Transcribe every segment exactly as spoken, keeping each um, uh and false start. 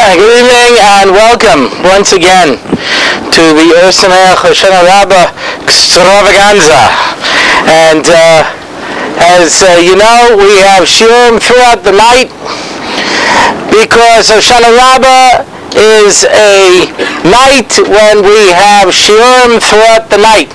Good evening and welcome once again to the Ohr Sameach Hoshana Rabbah extravaganza. And uh, as uh, you know, we have shiurim throughout the night because Hoshana Rabbah is a night when we have shiurim throughout the night.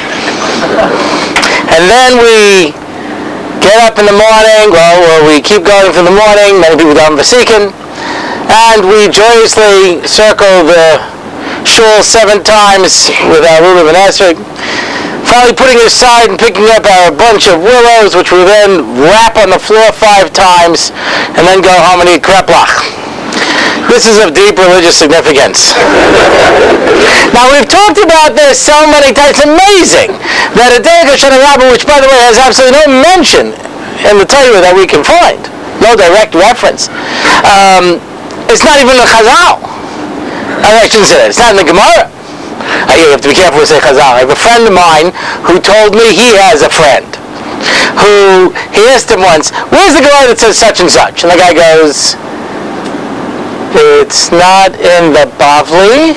And then we get up in the morning, well, well we keep going from the morning, many people go on Vasikin, and we joyously circle the shul seven times with our Lulav and Esrog, finally putting it aside and picking up our bunch of willows, which we then wrap on the floor five times, and then go home and eat kreplach. This is of deep religious significance. Now, we've talked about this so many times. It's amazing that a day of Hoshana Rabbah, which, by the way, has absolutely no mention in the Torah that we can find, no direct reference, um, it's not even the Chazal. I shouldn't say that. It's not in the Gemara. Uh, you have to be careful with say Chazal. I have a friend of mine who told me he has a friend who, he asked him once, where's the Gemara that says such and such? And the guy goes, it's not in the Bavli,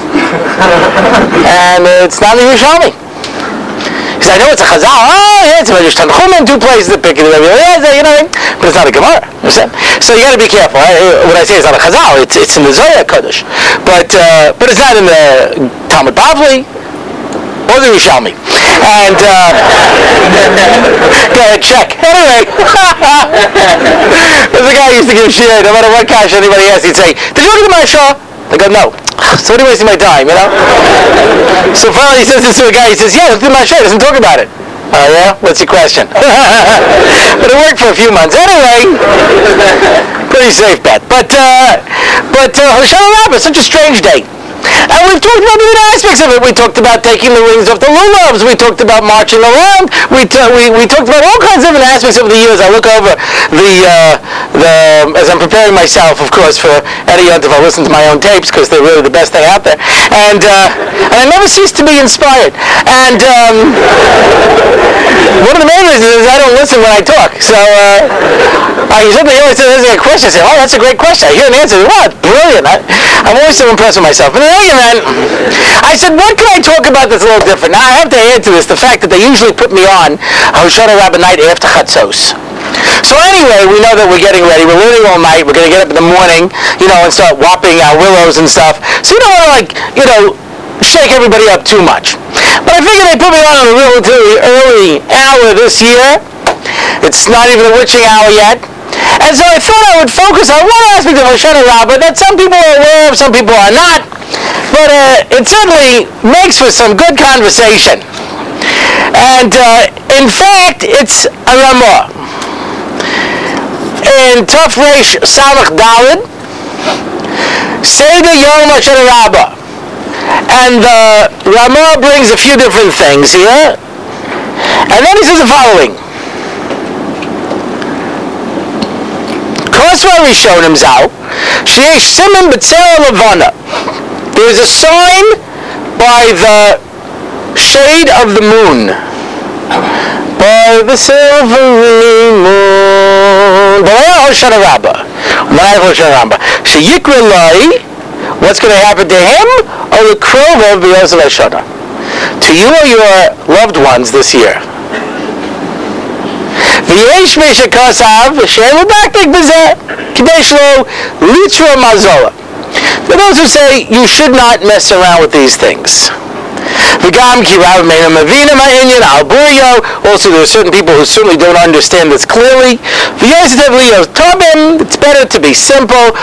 and it's not in the Yerushalmi. He said, I know it's a Chazal. Oh, yeah, it's a Medrash Tanchuma, two places that pick it up. You know, but it's not a Gemara. So you got to be careful. When I say it's not a Chazal, it's, it's in the Zohar Kodesh, but uh, but it's not in the Talmud Bavli or the Yerushalmi. And uh, go ahead, check. Anyway, there's a guy who used to give shit. No matter what cash anybody asks, he'd say, "Did you look at the Mashah?" I go, "No." So what are you wasting my time, you know? So finally he says this to a guy, he says, yeah, look at my shirt, doesn't talk about it. Oh yeah? What's your question? But it worked for a few months. Anyway, pretty safe bet. But, uh, but uh, Hoshana Rabbah, such a strange day. And we've talked about different aspects of it. We talked about taking the wings off the lulavs. We talked about marching around. We, t- we we talked about all kinds of different aspects over the years. I look over the uh, the as I'm preparing myself, of course, for Eddie Yontif. I listen to my own tapes because they're really the best thing out there. And uh, and I never cease to be inspired. And um, one of the main reasons is I don't listen when I talk. So uh, I usually always say there's a question. I say, oh, that's a great question. I hear an answer. Wow, it's brilliant. I, I'm always so impressed with myself. But in any event, I said, what can I talk about that's a little different? Now, I have to add to this the fact that they usually put me on Hoshana Rabbah night after Chatzos. So anyway, we know that we're getting ready. We're learning all night. We're going to get up in the morning, you know, and start whopping our willows and stuff. So you don't want to, like, you know, shake everybody up too much. But I figured they put me on a relatively early hour this year. It's not even the witching hour yet. And so I thought I would focus on one aspect of Hoshana Rabbah that some people are aware of, some people are not. But uh, it certainly makes for some good conversation. And uh, in fact, it's a Ramah. In Tov Reish Samach Daled, Seder Yom Hoshana Rabbah. And the Ramah brings a few different things here. And then he says the following. Kosva Rishonim Zau, Sheyesh Siman B'Tzel Levana. There is a sign by the shade of the moon, by the silvery moon. By Hoshana Rabbah, by Hoshana Rabbah. Sheyikra Lai, what's going to happen to him? Or the Krova V'Yosef Hoshana, to you or your loved ones this year. V'yesh Meshakasav V'Shem L'Baktik B'Zeh K'Desh Lo Litra Mazola. For those who say you should not mess around with these things. Also, there are certain people who certainly don't understand this clearly. It's better to be simple.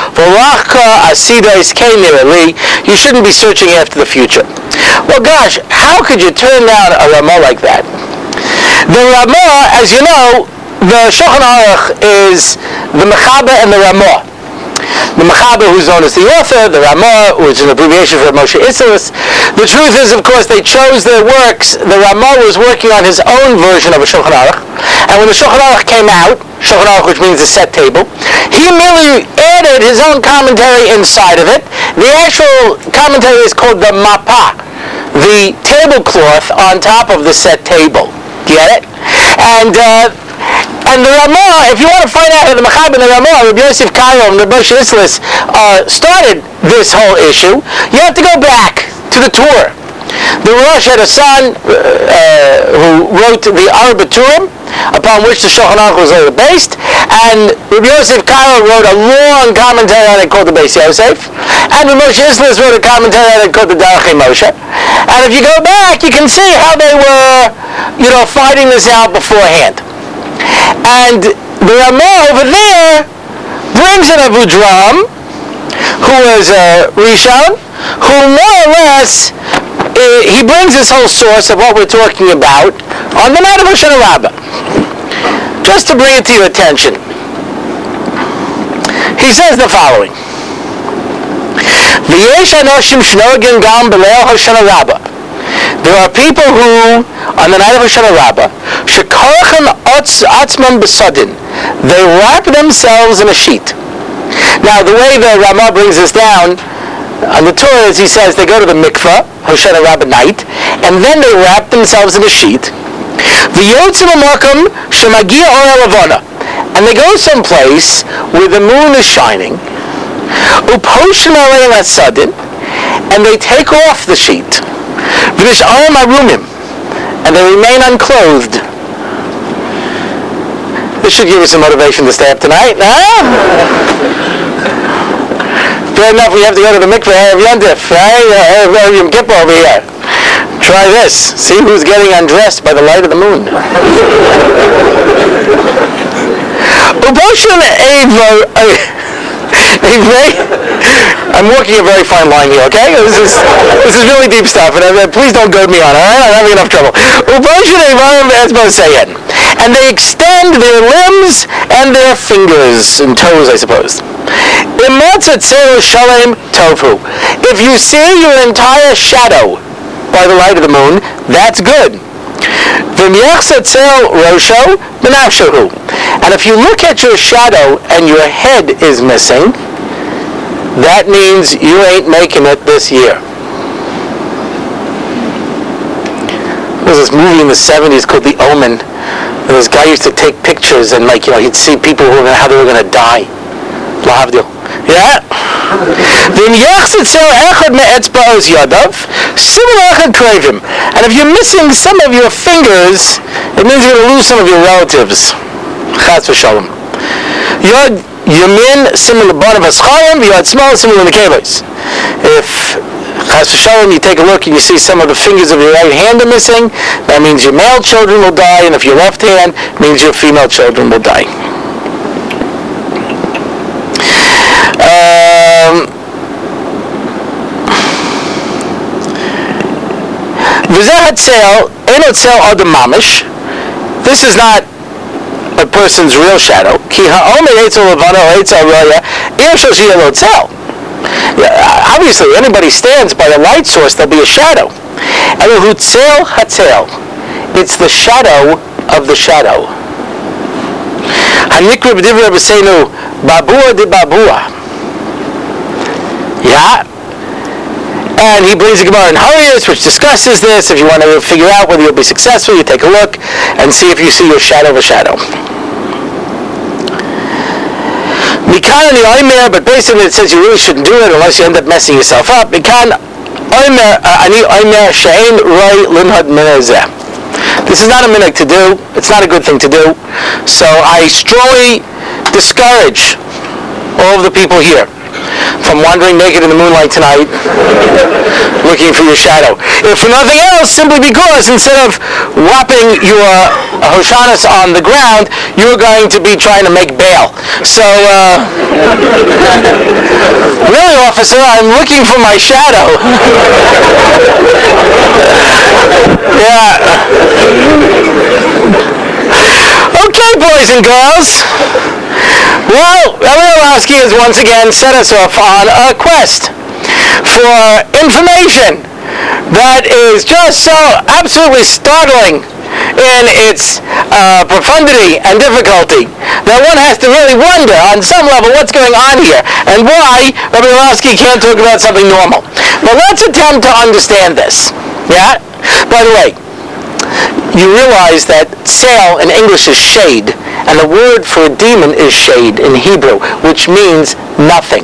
You shouldn't be searching after the future. Well, gosh, how could you turn down a Ramah like that? The Ramah, as you know, the Shulchan Aruch is the Mechaber and the Ramah. The Mechaber, who's known as the author, the Ramah, which is an abbreviation for Moshe Isserles. The truth is, of course, they chose their works. The Ramah was working on his own version of a Shulchan Aruch, and when the Shulchan Aruch came out, Shulchan Aruch, which means a set table, he merely added his own commentary inside of it. The actual commentary is called the Mapah, the tablecloth on top of the set table. Get it? And uh, And the Ramah, if you want to find out how the Mechaber and the Ramah, Rabbi Yosef Karo and Rabbi Moshe Isserles uh, started this whole issue, you have to go back to the Torah. The Rosh had a son uh, who wrote the Arba Turim, upon which the Shulchan Aruch was later based, and Rabbi Yosef Karo wrote a long commentary on it called the Beis Yosef, and Rabbi Moshe Isserles wrote a commentary on it called the Darchei Moshe. And if you go back, you can see how they were, you know, fighting this out beforehand. And the Ramah over there brings in Avudraham, who was a Rishon, who more or less, uh, he brings this whole source of what we're talking about on the night of Hoshana Rabbah. Just to bring it to your attention, he says the following: V'yesh anoshim shnogin gam b'leil Hoshana Rabbah. There are people who, on the night of Hoshana Rabbah, shekarchem atzmam b'sadin, they wrap themselves in a sheet. Now, the way the Ramah brings this down on the Torah is, he says they go to the mikveh Hoshana Rabbah night, and then they wrap themselves in a sheet. V'yotzim amakom shemagia or levana, and they go someplace where the moon is shining. Uposhin aleim atzadin, and they take off the sheet. V'nish'arim arumim, and they remain unclothed. This should give you some motivation to stay up tonight, huh? Fair enough, we have to go to the mikveh Erev Yontif, right? Erev Yom Kippur over here. Try this. See who's getting undressed by the light of the moon. I'm walking a very fine line here, okay? This is this is really deep stuff, and uh, please don't goad me on, all right? I'm having enough trouble. And they extend their limbs and their fingers and toes, I suppose. If you see your entire shadow by the light of the moon, that's good. And if you look at your shadow and your head is missing, that means you ain't making it this year. There was this movie in the seventies called The Omen. And this guy used to take pictures and, like, you know, he'd see people who were, how they were going to die. Lahavdil. Yeah? And if you're missing some of your fingers, it means you're going to lose some of your relatives. Chas v'shalom. Yod yamin similar to bottom of Haschayim, yod small similar to Kelos. If Chas v'shalom, you take a look and you see some of the fingers of your right hand are missing, that means your male children will die, and if your left hand, means your female children will die. Um, this is not a person's real shadow. Obviously, anybody stands by the light source, there'll be a shadow. It's the shadow of the shadow. Yeah. And he brings a Gemara in Harius, which discusses this. If you want to figure out whether you'll be successful, you take a look and see if you see your shadow of a shadow. Mikan the Omer, but basically it says you really shouldn't do it unless you end up messing yourself up. Mikan Omer, ani Omer she'ein roi limhad minazeh. This is not a minhag to do. It's not a good thing to do. So I strongly discourage all of the people here from wandering naked in the moonlight tonight looking for your shadow. If for nothing else, simply because instead of wrapping your Hoshanas on the ground, you're going to be trying to make bail. So, uh, really, officer, I'm looking for my shadow. Yeah. Okay, boys and girls. Well, Rabbi Orlowski has once again set us off on a quest for information that is just so absolutely startling in its uh, profundity and difficulty that one has to really wonder on some level what's going on here and why Rabbi Orlowski can't talk about something normal. But let's attempt to understand this. Yeah? By the way, you realize that sail in English is shade, And the word for a demon is shade in Hebrew, which means nothing.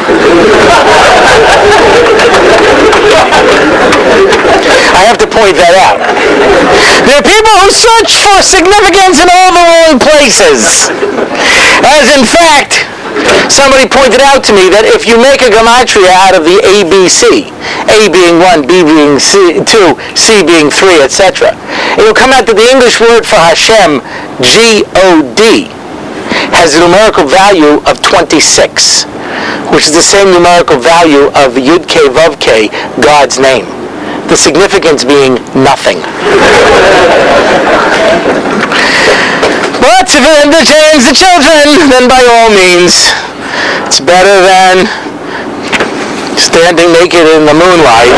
I have to point that out. There are people who search for significance in all the wrong places. As in fact, somebody pointed out to me that if you make a gematria out of the A B C, A being one, B being C, two, C being three, et cetera, it will come out that the English word for Hashem, G O D, has a numerical value of twenty-six, which is the same numerical value of Yud K Vav K, God's name. The significance being nothing. But if it entertains the children, then by all means, it's better than standing naked in the moonlight.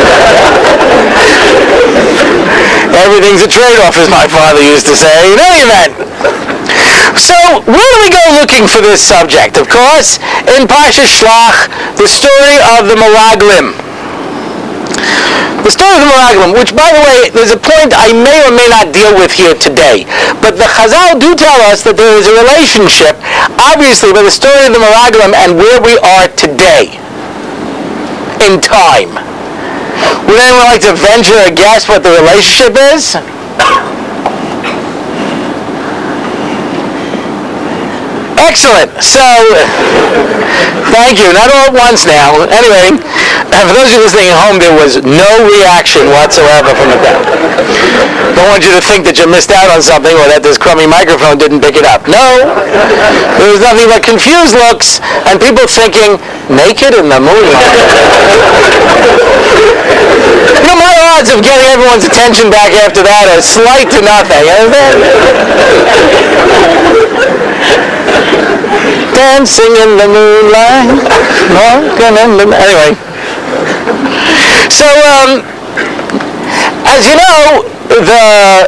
Everything's a trade-off, as my father used to say. In any event, so where do we go looking for this subject? Of course, in Parsha Shlach, the story of the Meraglim. The story of the Meraglim, which, by the way, there's a point I may or may not deal with here today. But the Chazal do tell us that there is a relationship, obviously, with the story of the Meraglim and where we are today in time. Would anyone like to venture a guess what the relationship is? Excellent. So, thank you. Not all at once now. Anyway, for those of you listening at home, there was no reaction whatsoever from the crowd. Don't want you to think that you missed out on something or that this crummy microphone didn't pick it up. No. There was nothing but confused looks and people thinking, naked in the moonlight. You know, my odds of getting everyone's attention back after that are slight to nothing. Dancing in the moonlight. Anyway. So, um, as you know, the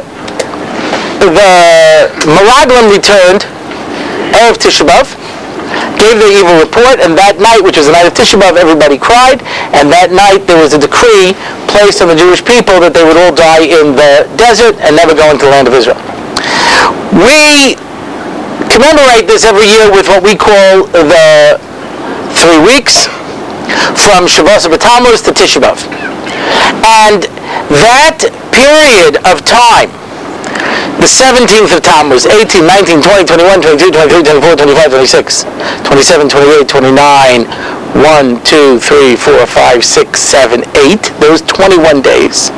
the Meraglim returned Erev Tisha B'Av, gave their evil report, and that night, which was the night of Tisha B'Av, everybody cried, and that night there was a decree placed on the Jewish people that they would all die in the desert and never go into the land of Israel. We commemorate this every year with what we call the three weeks, from Shavuos B'Tammuz to Tisha B'Av. And that period of time, the seventeenth of Tammuz, eighteen, nineteen, twenty, twenty-one, twenty-two, twenty-three, twenty-four, twenty-five, twenty-six, twenty-seven, twenty-eight, twenty-nine, one, two, three, four, five, six, seven, eight, those twenty-one days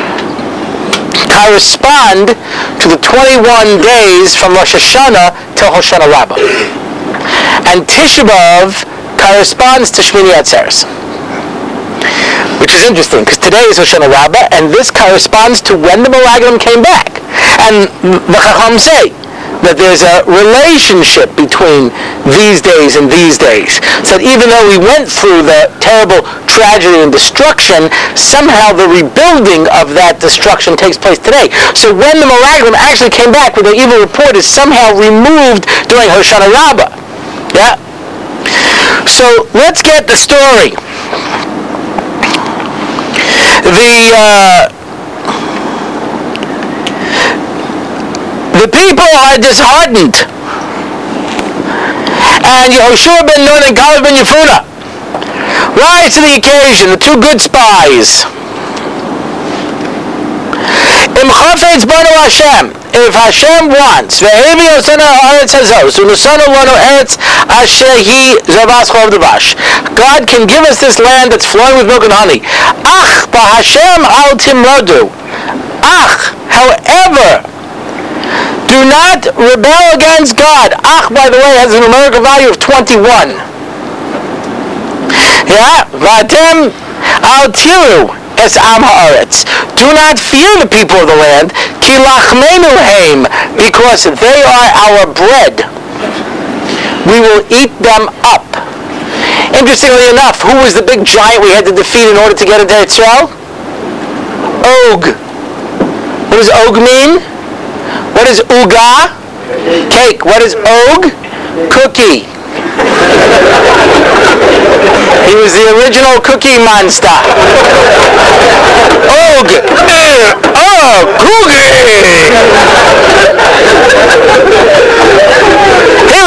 correspond to the twenty-one days from Rosh Hashanah till Hoshana Rabbah. And Tisha B'Av corresponds to Shmini Atzeres, which is interesting because today is Hoshana Rabbah, and this corresponds to when the Meraglim came back. And the Chacham say that there's a relationship between these days and these days. So that even though we went through the terrible tragedy and destruction, somehow the rebuilding of that destruction takes place today. So when the Meraglim actually came back with their evil report is somehow removed during Hoshana Rabbah. Yeah? So let's get the story. The uh, the people are disheartened, and Yehoshua ben Nun and Caleb ben Yefuneh rise to the occasion. The two good spies. Im chafetz banu Hashem, if Hashem wants, ve'evi osanu haaretz hazos, u'nusanu lanu eretz asher hi zavas chov devash. God can give us this land that's flowing with milk and honey. Ach, b'Hashem al timrodu. Ach, however, do not rebel against God. Ach, by the way, has a numerical value of twenty-one. Yeah, v'atem al tiru. Es am haaretz. Do not fear the people of the land, ki lachmenu heim, because they are our bread. We will eat them up. Interestingly enough, who was the big giant we had to defeat in order to get into Israel? Og. What does Og mean? What is Uga? Cake. What is Og? Cookie. He was the original cookie monster. Og. Oh, cookie!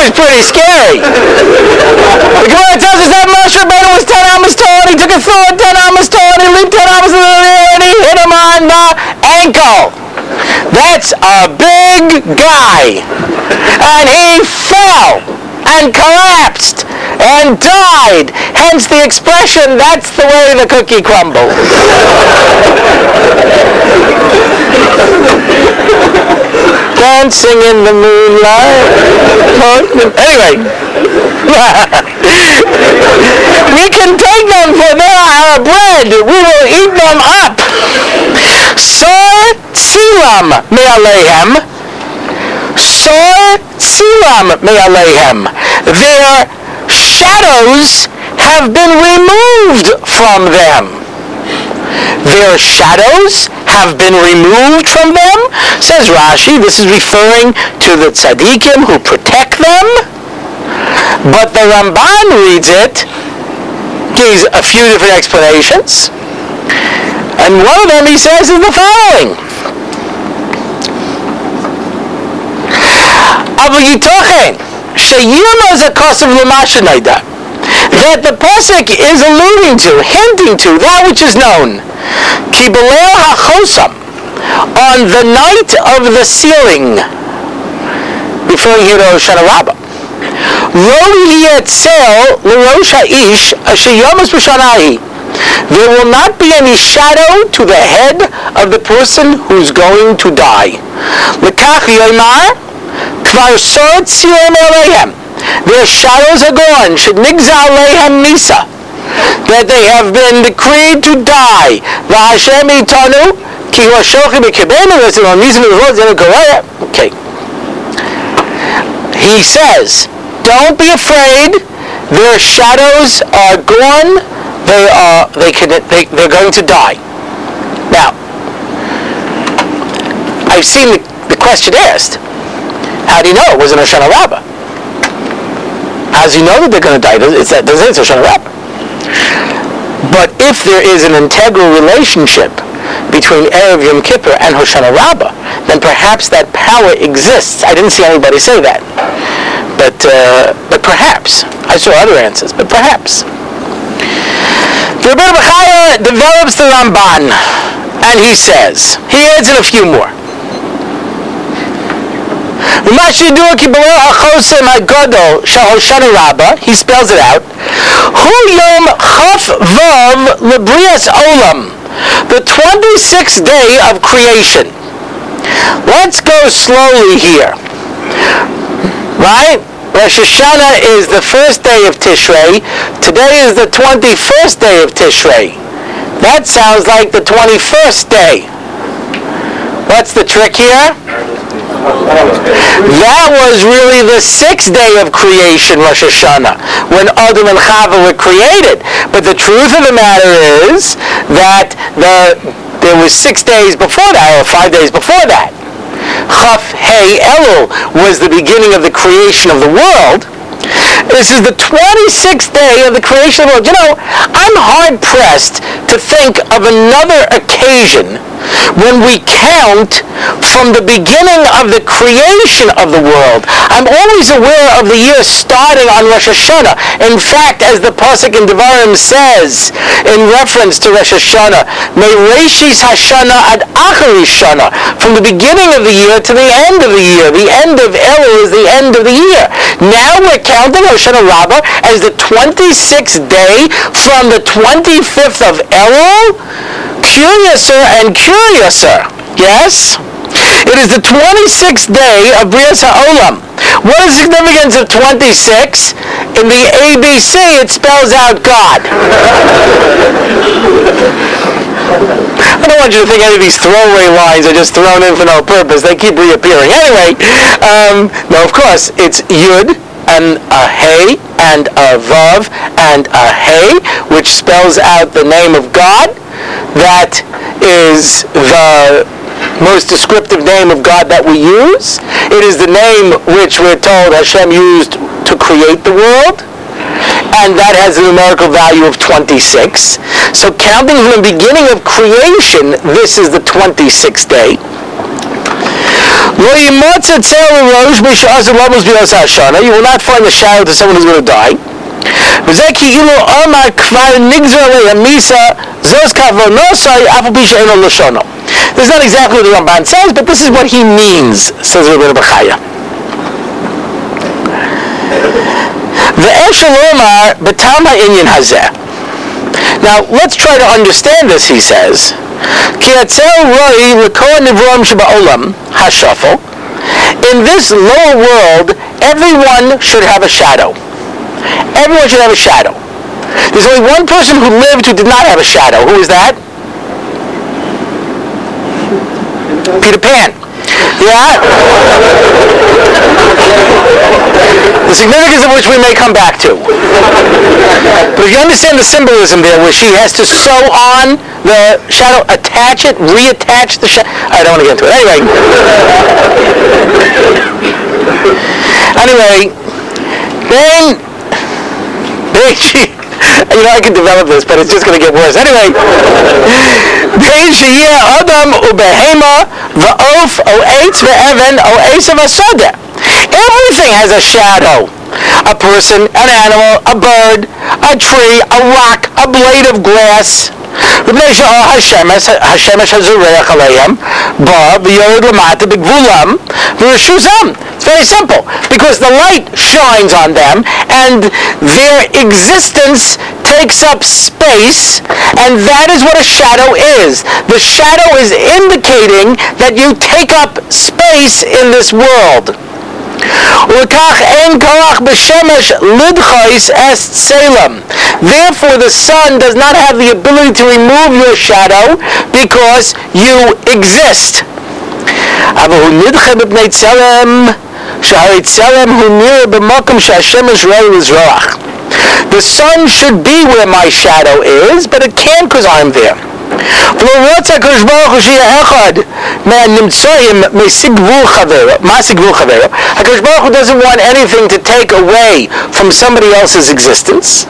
was pretty scary. The Gemara tells us that Moshe Rabbeinu was ten amas tall, and he took a thorn ten amas tall, and he leaped ten amas in the air, and he hit him on the ankle. That's a big guy. And he fell and collapsed and died. Hence the expression, that's the way the cookie crumbles. Dancing in the moonlight. Anyway. We can take them for they are bread. We will eat them up. Sor tzilam me'aleihem. Sor tzilam me'aleihem. Their shadows have been removed from them. Their shadows have been removed from them? Says Rashi, this is referring to the tzaddikim who protect them. But the Ramban reads it, gives a few different explanations. And one of them he says is the following. That the pasuk is alluding to, hinting to, that which is known. Ki b'leil hachosam, on the night of the sealing, referring here to Hoshana Rabbah. Lo yetzel l'rosh ha'ish asher yomas b'shanahi. There will not be any shadow to the head of the person who's going to die. L'kach yomar kvar sor tzilem aleihem. Their shadows are gone. Should nigza aleihem nisa. That they have been decreed to die. V'Hashem itanu ki hu shochi b'kibenu v'etzilon nisa v'vod zenu koraya. Okay. He says, don't be afraid. Their shadows are gone. They are. They can. They, they're going to die. Now, I've seen the, the question asked. How do you know it wasn't Hoshana Rabbah? How does he know that they're going to die? It's that doesn't it's Hoshana Rabbah. But if there is an integral relationship between Erev Yom Kippur and Hoshana Rabbah, then perhaps that power exists. I didn't see anybody say that, but uh, but perhaps I saw other answers. But perhaps. The Rebbe Bechaya develops the Ramban, and he says, he adds in a few more. He spells it out. Hu Yom Chaf Vav Lebrias Olam, the twenty-sixth day of creation. Let's go slowly here. Right? Rosh Hashanah is the first day of Tishrei. Today is the twenty-first day of Tishrei. That sounds like the twenty-first day. What's the trick here? That was really the sixth day of creation, Rosh Hashanah, when Adam and Chava were created. But the truth of the matter is that the there was six days before that, or five days before that. Chaf Hei Elul was the beginning of the creation of the world. This is the twenty-sixth day of the creation of the world. You know, I'm hard-pressed to think of another occasion when we count from the beginning of the creation of the world. I'm always aware of the year starting on Rosh Hashanah. In fact, as the pasuk in Devarim says, in reference to Rosh Hashanah, Mereishis Hashanah ad Acharish Shana, from the beginning of the year to the end of the year. The end of Elul is the end of the year. Now we're counting Hoshana Rabbah as the twenty-sixth day from the twenty-fifth of Elul. Curiouser and curiouser. Yes? It is the twenty-sixth day of Brias HaOlam. What is the significance of twenty-six? In the A B C, it spells out God. I don't want you to think any of these throwaway lines are just thrown in for no purpose. They keep reappearing. Anyway, um, no, of course, it's Yud and a Hey and a Vav and a Hey, which spells out the name of God. That is the most descriptive name of God that we use. It is the name which we're told Hashem used to create the world, and that has a numerical value of twenty-six. So counting from the beginning of creation, this is the twenty-sixth day. You will not find a shadow to someone who's going to die. This is not exactly what the Ramban says, but this is what he means, says Rabbi Bechaya. Now, let's try to understand this, he says. In this lower world, everyone should have a shadow. Everyone should have a shadow. There's only one person who lived who did not have a shadow. Who is that? Peter Pan. Yeah? The significance of which we may come back to. But if you understand the symbolism there, where she has to sew on the shadow, attach it, reattach the shadow. I don't want to get into it. Anyway. Anyway, then, then she, you know, I can develop this, but it's just going to get worse. Anyway, then she Adam ubehema va'of o'etz ve'even o'esav asoda. Everything has a shadow. A person, an animal, a bird, a tree, a rock, a blade of glass. It's very simple, because the light shines on them and their existence takes up space, and that is what a shadow is. The shadow is indicating that you take up space in this world. Therefore, the sun does not have the ability to remove your shadow because you exist. The sun should be where my shadow is, but it can't because I'm there. HaKadosh Baruch Hu doesn't want anything to take away from somebody else's existence.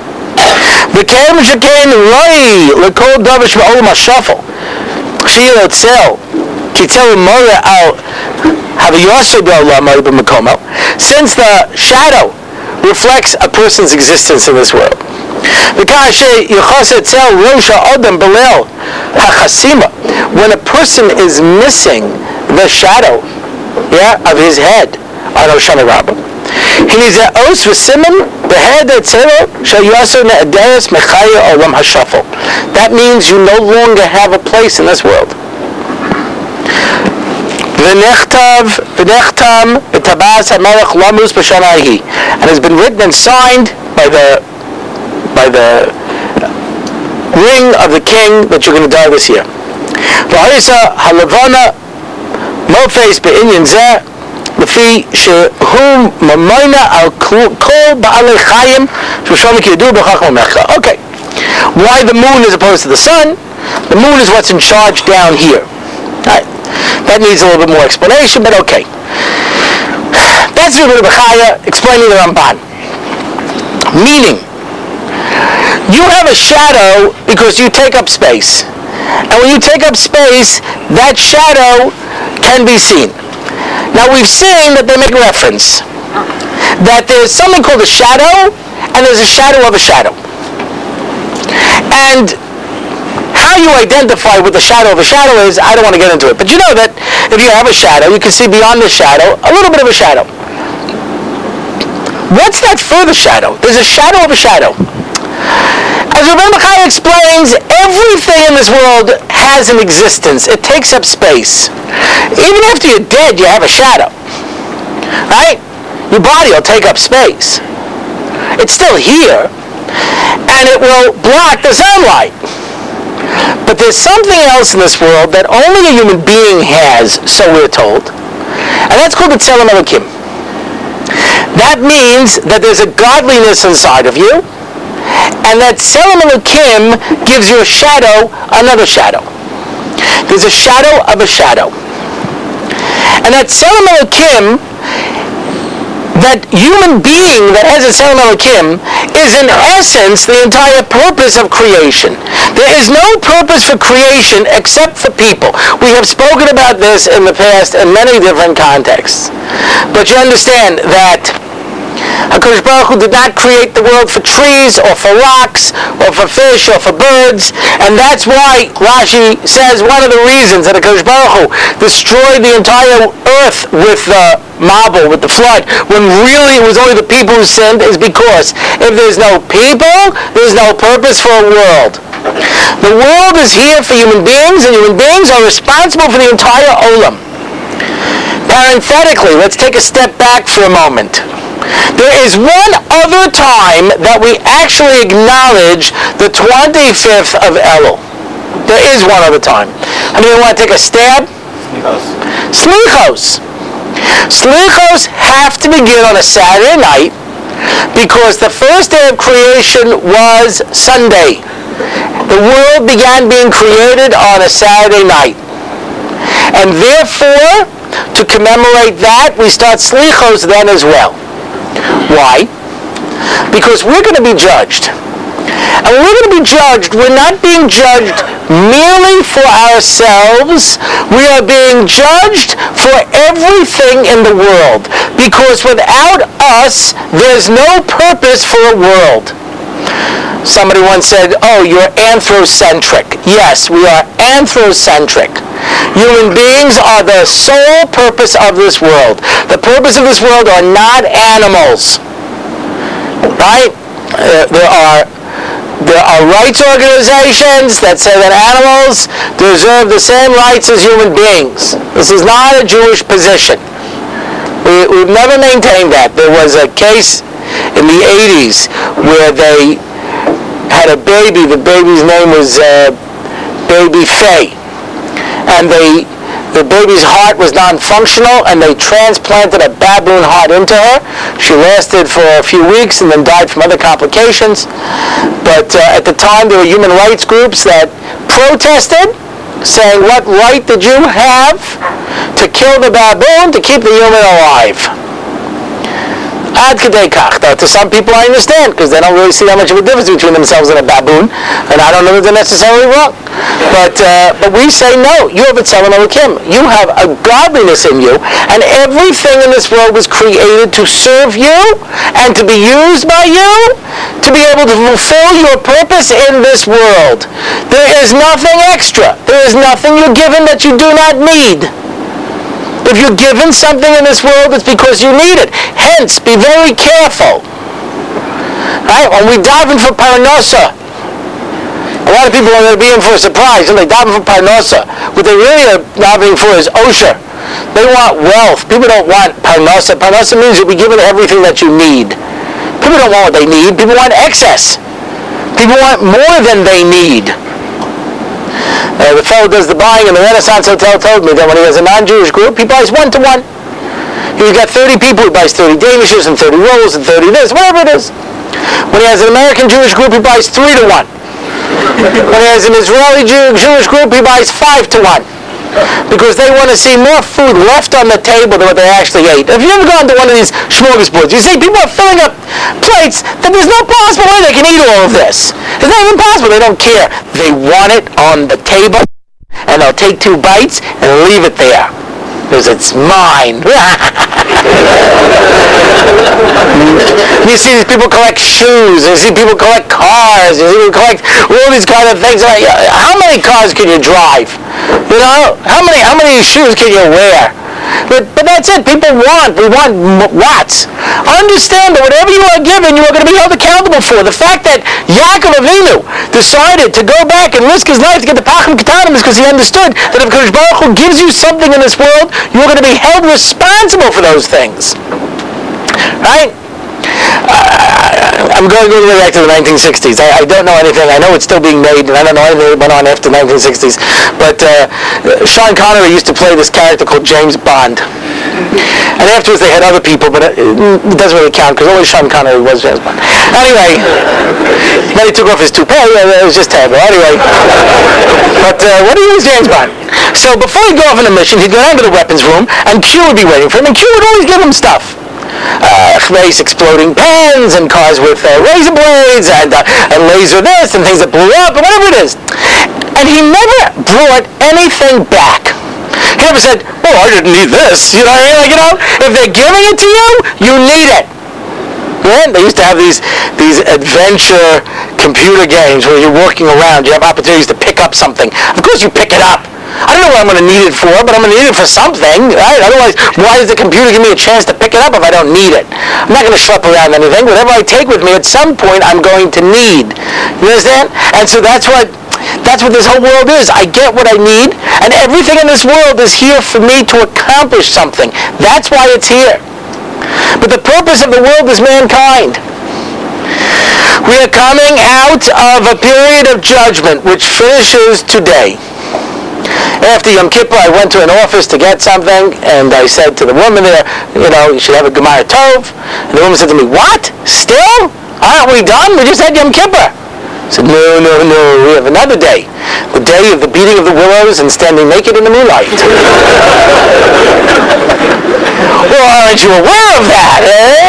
Since the shadow reflects a person's existence in this world. When a person is missing the shadow, yeah, of his head on Hoshana Rabbah, he needs an os v'simen b'head etzelo shayasu ne'ederes mechaya olam hashafel. That means you no longer have a place in this world. V'nechtav v'nechtam v'tabas hamelech lamus b'shanahi, and has been written and signed by the by the ring of the king that you're going to die this year. V'harisa halavana mofes be'inyan zeh lefi shehu mamayna al kol ba'alei chayim shushamik yedu b'chacham mecha. Okay, why the moon as opposed to the sun? The moon is what's in charge down here. Right. That needs a little bit more explanation, but okay. That's Rabbi Bechaya explaining the Ramban. Meaning, you have a shadow because you take up space. And when you take up space, that shadow can be seen. Now we've seen that they make reference that there's something called a shadow, and there's a shadow of a shadow. And how you identify what the shadow of a shadow is, I don't want to get into it. But you know that if you have a shadow, you can see beyond the shadow a little bit of a shadow. What's that further shadow? There's a shadow of a shadow. As Rabbi Bechaya explains, everything in this world has an existence. It takes up space. Even after you're dead, you have a shadow. Right? Your body will take up space. It's still here, and it will block the sunlight. But there's something else in this world that only a human being has, so we're told, and that's called the Tzelem Elokim. That means that there's a godliness inside of you, and that Tzelem Elokim gives you a shadow, another shadow. There's a shadow of a shadow. And that Tzelem Elokim, that human being that has a Tzelem Elokim is in essence the entire purpose of creation. There is no purpose for creation except for people. We have spoken about this in the past in many different contexts. But you understand that HaKadosh Baruch Hu did not create the world for trees or for rocks or for fish or for birds, and that's why Rashi says one of the reasons that HaKadosh Baruch Hu destroyed the entire earth with the Mabul, with the flood, when really it was only the people who sinned, is because if there's no people, there's no purpose for a world. The world is here for human beings, and human beings are responsible for the entire Olam. Parenthetically, let's take a step back for a moment. There is one other time that we actually acknowledge the twenty-fifth of Elul. There is one other time. Anyone want to take a stab? Slichos. Slichos have to begin on a Saturday night because the first day of creation was Sunday. The world began being created on a Saturday night. And therefore, to commemorate that, we start Slichos then as well. Why? Because we're going to be judged. And when we're going to be judged, we're not being judged merely for ourselves. We are being judged for everything in the world. Because without us, there's no purpose for a world. Somebody once said, oh, you're anthrocentric. Yes, we are anthrocentric. Human beings are the sole purpose of this world. The purpose of this world are not animals. Right? Uh, there are there are rights organizations that say that animals deserve the same rights as human beings. This is not a Jewish position. We, we've never maintained that. There was a case in the eighties where they had a baby. The baby's name was uh, Baby Faye. And they, the baby's heart was non-functional, and they transplanted a baboon heart into her. She lasted for a few weeks and then died from other complications. But uh, at the time, there were human rights groups that protested, saying, what right did you have to kill the baboon to keep the human alive? Ad kedei kach. Now, to some people I understand, because they don't really see how much of a difference between themselves and a baboon, and I don't know that they're necessarily wrong. But uh, but we say no. You have a Tzelem Elokim. You have a godliness in you, and everything in this world was created to serve you and to be used by you to be able to fulfill your purpose in this world. There is nothing extra. There is nothing you're given that you do not need. If you're given something in this world, it's because you need it. Hence, be very careful. Right? When we dive in for parnasa, a lot of people are going to be in for a surprise, and they dive in for parnasa. What they really are diving for is osher. They want wealth. People don't want parnasa. Parnasa means you'll be given everything that you need. People don't want what they need. People want excess. People want more than they need. Uh, the fellow who does the buying in the Renaissance Hotel told me that when he has a non-Jewish group, he buys one-to-one. He's got thirty people, he buys thirty Danishes and thirty rolls and thirty this, whatever it is. When he has an American Jewish group, he buys three-to-one. When he has an Israeli Jew- Jewish group, he buys five-to-one. Because they want to see more food left on the table than what they actually ate. If you've ever gone to one of these smorgasbords, you see people are filling up plates that there's no possible way they can eat all of this. It's not even possible. They don't care. They want it on the table, and they'll take two bites and leave it there. Because it's mine. You see these people collect shoes. You see people collect cars. You see people collect all these kind of things. How many cars can you drive? You know, how many how many shoes can you wear? But but that's it. People want. We want lots. Understand that whatever you are given, you are going to be held accountable for. The fact that Yaakov Avinu decided to go back and risk his life to get the Pachim Ketanim is because he understood that if Kadosh Baruch Hu gives you something in this world, you are going to be held responsible for those things. Right? Uh, I'm going all the way back to the nineteen sixties. I, I don't know anything. I know it's still being made, and I don't know anything that went on after the nineteen sixties. But uh, Sean Connery used to play this character called James Bond. And afterwards they had other people, but it, it doesn't really count, because only Sean Connery was James Bond. Anyway, then he took off his toupee. It was just terrible. Anyway, but uh, what do you use James Bond? So before he'd go off on a mission, he'd go down to the weapons room, and Q would be waiting for him, and Q would always give him stuff. uh, exploding pens and cars with uh, razor blades and, uh, and laser this and things that blew up and whatever it is. And he never brought anything back. He never said, oh, I didn't need this. You know what I mean? Like, you know, if they're giving it to you, you need it. Yeah? They used to have these, these adventure computer games where you're walking around, you have opportunities to pick up something. Of course you pick it up. I don't know what I'm going to need it for, but I'm going to need it for something, right? Otherwise, why does the computer give me a chance to pick it up if I don't need it? I'm not going to schlep around anything. Whatever I take with me, at some point, I'm going to need. You understand? And so that's what that's what this whole world is. I get what I need, and everything in this world is here for me to accomplish something. That's why it's here. But the purpose of the world is mankind. We are coming out of a period of judgment which finishes today. After Yom Kippur, I went to an office to get something, and I said to the woman there, you know, you should have a Gemara Tov. And the woman said to me, what? Still? Aren't we done? We just had Yom Kippur. I said, no, no, no, we have another day. The day of the beating of the willows and standing naked in the moonlight. Well, aren't you aware of that, eh?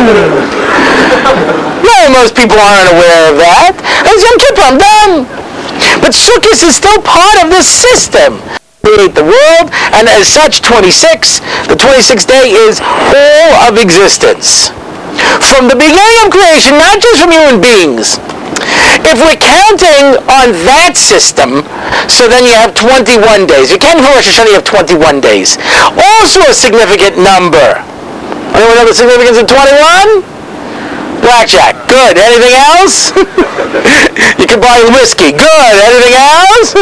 No, most people aren't aware of that. It's Yom Kippur, I'm done. But Sukkot is still part of this system. Create the world, and as such, twenty-six, the twenty-sixth day is all of existence. From the beginning of creation, not just from human beings. If we're counting on that system, so then you have twenty-one days. You're counting for Rosh Hashanah, you have twenty-one days. Also a significant number. Anyone know the significance of twenty-one? Blackjack. Good. Anything else? You can buy whiskey. Good. Anything else?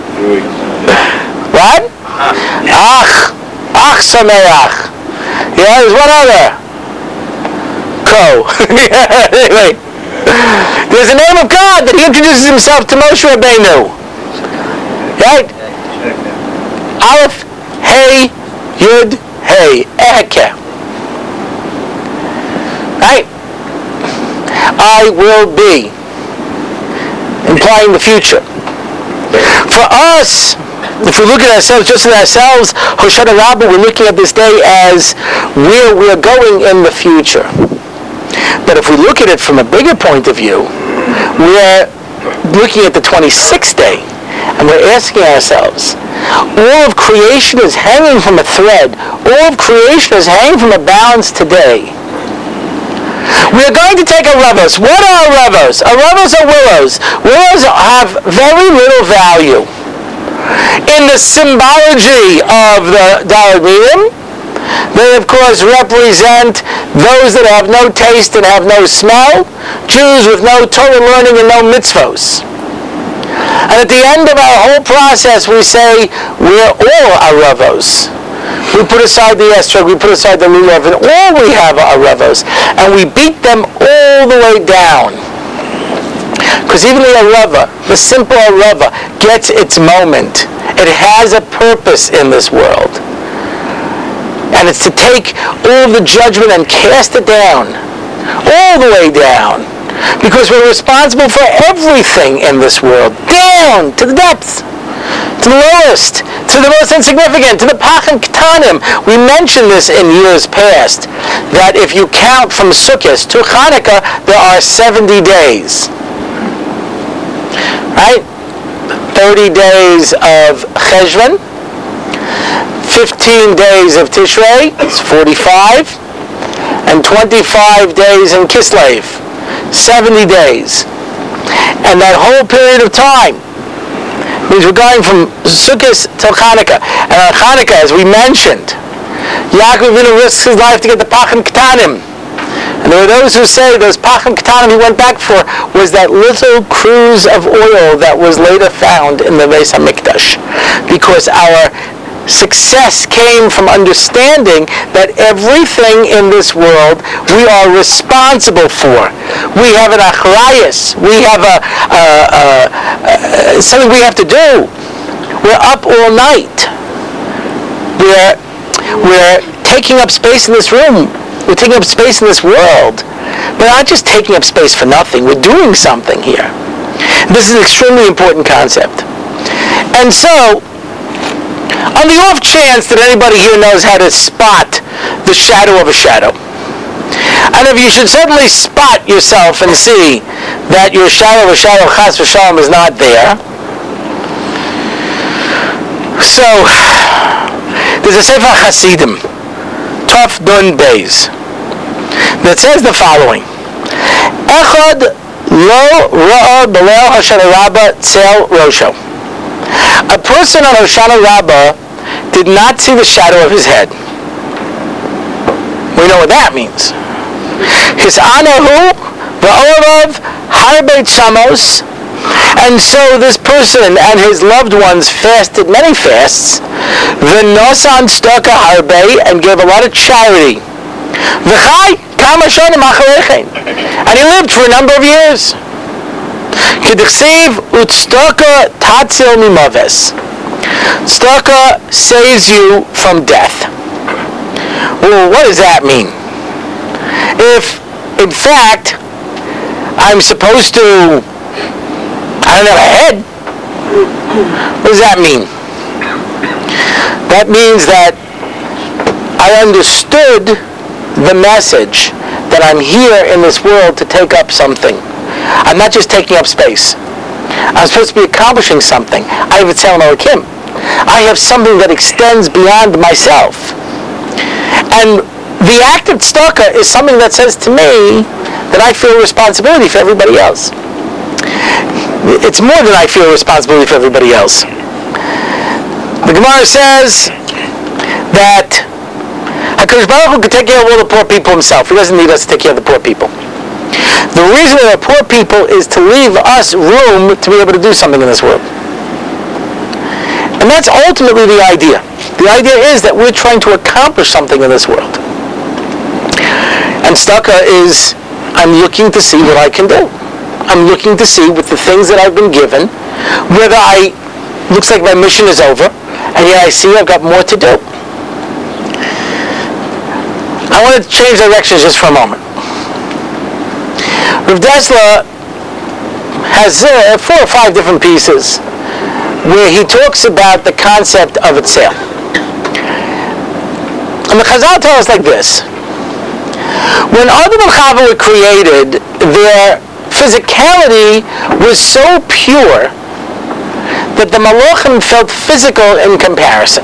What? Ach. Ach Sameach. Yeah, there's one other. Ko. Anyway. There's a name of God that he introduces himself to Moshe Rabbeinu. Right? Aleph, Hey, Yud, Hey, Eke. Right? I will be. Implying the future. For us, if we look at ourselves, just at ourselves, Hoshana Rabbah, we're looking at this day as where we're going in the future. But if we look at it from a bigger point of view, we're looking at the twenty-sixth day, and we're asking ourselves, all of creation is hanging from a thread. All of creation is hanging from a balance today. We're going to take a revos. What are revos? A revos are willows. Willows have very little value. In the symbology of the Daled Milim, they, of course, represent those that have no taste and have no smell, Jews with no Torah learning and no mitzvos. And at the end of our whole process, we say, we're all arevos. We put aside the estrog, we put aside the lulav, and all we have are arevos. And we beat them all the way down. Because even the areva, the simple areva, gets its moment. It has a purpose in this world. And it's to take all the judgment and cast it down. All the way down. Because we're responsible for everything in this world. Down to the depths. To the lowest. To the most insignificant. To the Pachim Ketanim. We mentioned this in years past. That if you count from Sukkot to Hanukkah, there are seventy days. Right? thirty days of Cheshvan. fifteen days of Tishrei, it's forty-five, and twenty-five days in Kislev, seventy days. And that whole period of time means we're going from Sukkot till Hanukkah. And on Hanukkah, as we mentioned, Yaakov Avinu risks his life to get the Pachim Ketanim. And there are those who say those Pachim Ketanim he went back for was that little cruse of oil that was later found in the Beis HaMikdash. Because our success came from understanding that everything in this world we are responsible for. We have an achrayus. We have a, a, a, a something we have to do. We're up all night. We're we're taking up space in this room. We're taking up space in this world. We're not just taking up space for nothing. We're doing something here. This is an extremely important concept. And so, on the off chance that anybody here knows how to spot the shadow of a shadow, And if you should suddenly spot yourself and see that your shadow, a shadow chas v'shalom, is not there, so there's a Sefer Hasidim, Tov Dun Beis, that says the following: Echad lo ra'a b'leil Hoshana Rabbah tzel rosho. A person on Hoshana Rabbah did not see the shadow of his head. We know what that means. His anahu v'orav harbe tzamos, and so this person and his loved ones fasted many fasts, v'nosan tzedakah harbe, and gave a lot of charity, v'chai kama shonim acharechein, and he lived for a number of years. K'dichsev u'tzedakah tatzil mimaves. Tzedakah saves you from death. Well, what does that mean? If, in fact, I'm supposed to, I don't have a head, what does that mean? That means that I understood the message that I'm here in this world to take up something. I'm not just taking up space. I'm supposed to be accomplishing something. I have a Tzelem Elokim. I have something that extends beyond myself. And the act of tzedakah is something that says to me that I feel responsibility for everybody else. It's more than I feel responsibility for everybody else. The Gemara says that HaKadosh Baruch Hu could take care of all the poor people himself. He doesn't need us to take care of the poor people. The reason we're poor people is to leave us room to be able to do something in this world. And that's ultimately the idea. The idea is that we're trying to accomplish something in this world. And tzedakah is, I'm looking to see what I can do. I'm looking to see with the things that I've been given, whether I, looks like my mission is over, and yet I see I've got more to do. I want to change directions just for a moment. Rav Dessler has uh, four or five different pieces where he talks about the concept of a tzel. And the Chazal tell us like this: when Adam and Chava were created, their physicality was so pure that the Malachim felt physical in comparison.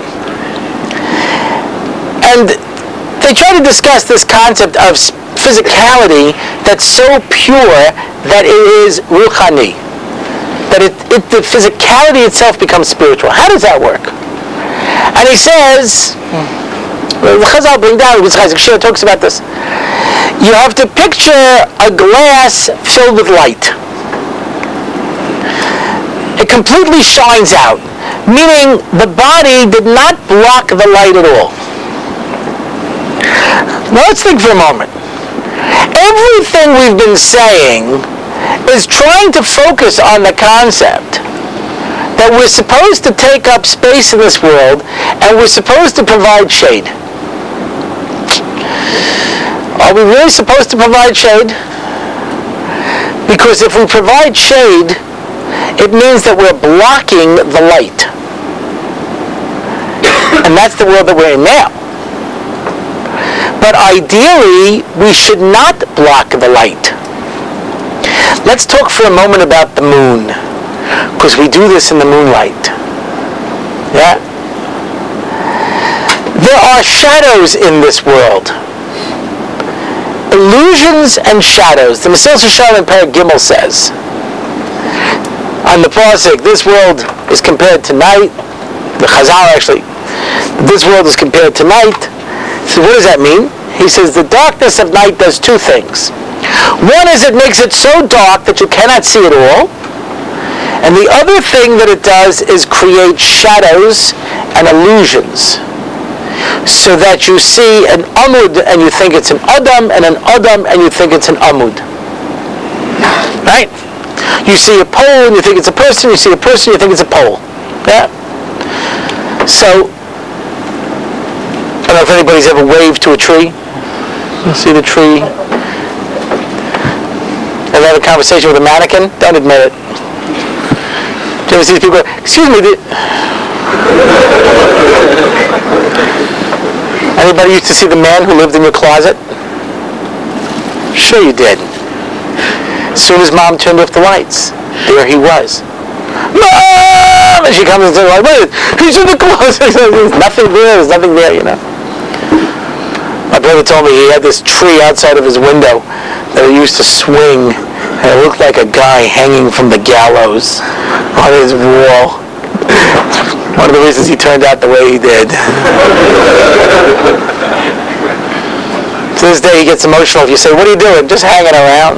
And they try to discuss this concept of physicality that's so pure that it is ruchani, that it, it, the physicality itself becomes spiritual. How does that work? And he says, the Chazal bring down, Chazal Shir talks about this. You have to picture a glass filled with light. It completely shines out, meaning the body did not block the light at all. Now let's think for a moment. Everything we've been saying is trying to focus on the concept that we're supposed to take up space in this world and we're supposed to provide shade. Are we really supposed to provide shade? Because if we provide shade, it means that we're blocking the light. And that's the world that we're in now. But ideally, we should not block the light. Let's talk for a moment about the moon, because we do this in the moonlight. Yeah? There are shadows in this world. Illusions and shadows. The Mesilas Yesharim in Perek Gimel says, on the pasuk, this world is compared to night. The Chazal actually, this world is compared to night. So what does that mean? He says the darkness of night does two things. One is it makes it so dark that you cannot see it all. And the other thing that it does is create shadows and illusions, so that you see an amud and you think it's an adam, and an adam and you think it's an amud. Right? You see a pole and you think it's a person, you see a person, you think it's a pole. Yeah? So, I don't know if anybody's ever waved to a tree. You see the tree? Ever have a conversation with a mannequin? Don't admit it. Do you ever see people go, excuse me, did... Anybody used to see the man who lived in your closet? Sure you did. As soon as Mom turned off the lights, there he was. Mom! And she comes into the light. Wait, he's in the closet. There's nothing there. There's nothing there, you know. My brother told me he had this tree outside of his window that he used to swing, and it looked like a guy hanging from the gallows on his wall. One of the reasons he turned out the way he did. To this day, he gets emotional if you say, "What are you doing?" "Just hanging around."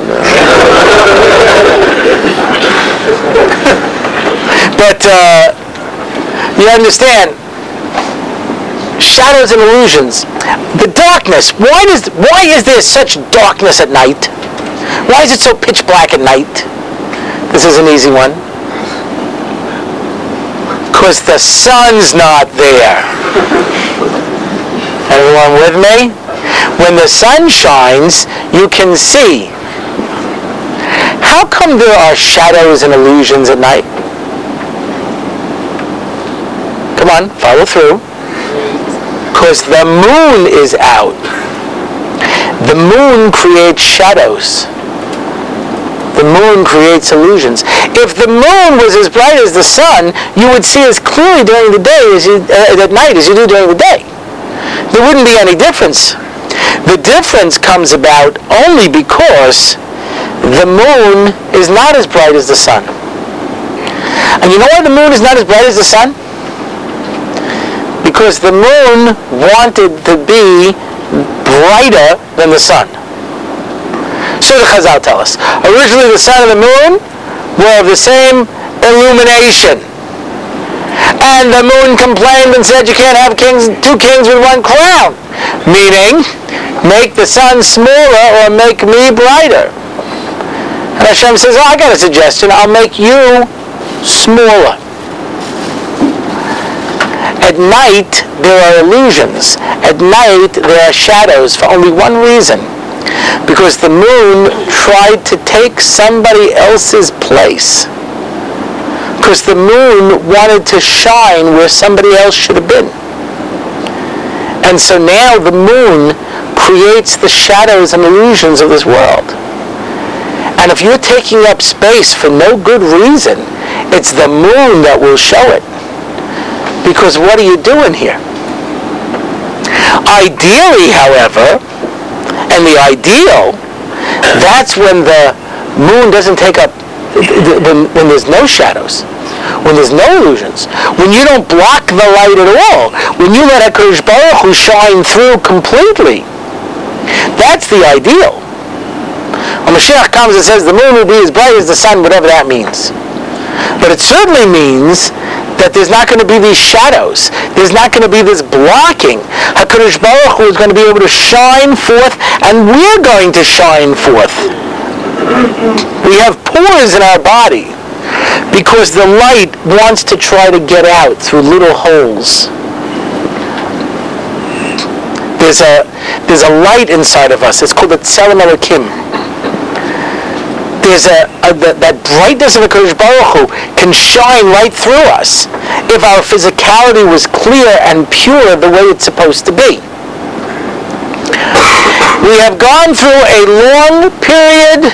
But uh, you understand, shadows and illusions. The darkness. Why does? Why is there such darkness at night? Why is it so pitch black at night? This is an easy one. Because the sun's not there. Everyone with me? When the sun shines, you can see. How come there are shadows and illusions at night? Come on, follow through. Because the moon is out. The moon creates shadows. The moon creates illusions. If the moon was as bright as the sun, you would see as clearly during the day as you, uh, at night as you do during the day. There wouldn't be any difference. The difference comes about only because the moon is not as bright as the sun. And you know why the moon is not as bright as the sun? Because the moon wanted to be brighter than the sun. So the Chazal tell us. Originally the sun and the moon were of the same illumination. And the moon complained and said, "You can't have kings, two kings with one crown." Meaning, make the sun smaller or make me brighter. And Hashem says, "Oh, I got a suggestion. I'll make you smaller." At night, there are illusions. At night, there are shadows for only one reason. Because the moon tried to take somebody else's place. Because the moon wanted to shine where somebody else should have been. And so now the moon creates the shadows and illusions of this world. And if you're taking up space for no good reason, it's the moon that will show it. Because what are you doing here? Ideally, however, and the ideal, that's when the moon doesn't take up, when, when there's no shadows, when there's no illusions, when you don't block the light at all, when you let HaKadosh Baruch Hu shine through completely. That's the ideal. When Mashiach comes and says the moon will be as bright as the sun, whatever that means. But it certainly means that there's not going to be these shadows. There's not going to be this blocking. HaKadosh Baruch Hu is going to be able to shine forth, and we're going to shine forth. We have pores in our body because the light wants to try to get out through little holes. There's a, there's a light inside of us. It's called the Tzelem Elokim. There's a, a the, that brightness of HaKadosh Baruch Hu can shine right through us if our physicality was clear and pure the way it's supposed to be. We have gone through a long period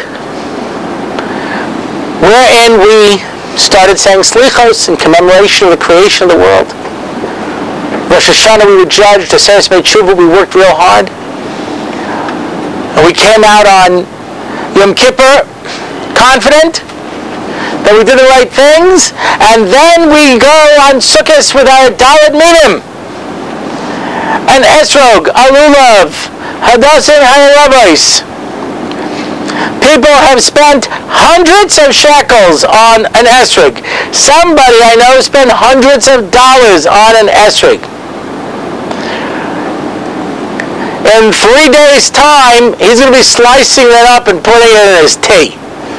wherein we started saying Slichos in commemoration of the creation of the world. Rosh Hashanah we were judged, Aseres Beit Tshuva we worked real hard. And we came out on Yom Kippur confident that we did the right things, and then we go on Sukkot with our Dalet Minim and Esrog, Alulav, Hadasim, Hanarabais. People have spent hundreds of shekels on an esrog. Somebody I know spent hundreds of dollars on an esrog. In three days' time, he's going to be slicing that up and putting it in his tea.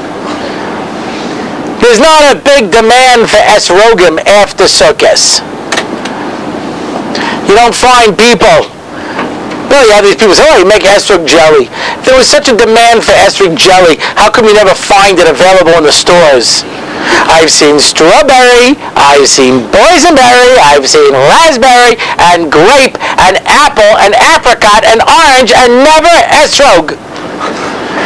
There's not a big demand for esrogim after Sukkot. You don't find people. Well, you have these people say, "Oh, you make esrog jelly." If there was such a demand for esrog jelly, how come you never find it available in the stores? I've seen strawberry, I've seen boysenberry, I've seen raspberry, and grape, and apple, and apricot, and orange, and never esrog.